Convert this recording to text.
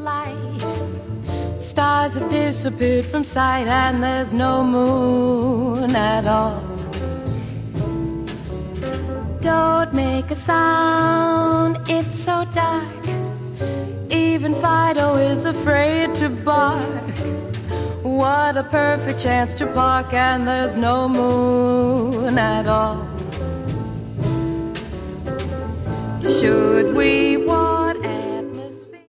light. Stars have disappeared from sight, and there's no moon at all. Don't make a sound, it's so dark. Even Fido is afraid to bark. What a perfect chance to park, and there's no moon at all. Should we walk